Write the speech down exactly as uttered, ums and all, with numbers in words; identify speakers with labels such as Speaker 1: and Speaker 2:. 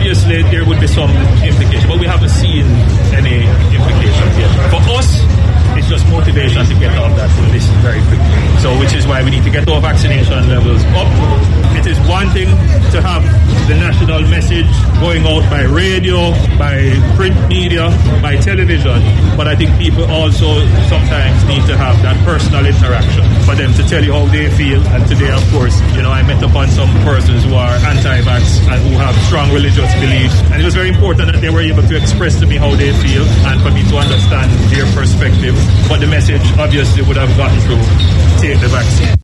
Speaker 1: obviously there would be some implication, but we haven't seen any implications yet. For us, it's just motivation to get off that list very quickly. So which is why we need to get our vaccination levels up. It is one thing to have the national message going out by radio, by print media, by television, but I think people also sometimes need to have that personal interaction for them to tell you how they feel. And today, of course, you know, I met upon some persons who are anti-vax and who have strong religious beliefs, and it was very important that they were able to express to me how they feel and for me to understand their perspective. But the message obviously would have gotten through: take the vaccine.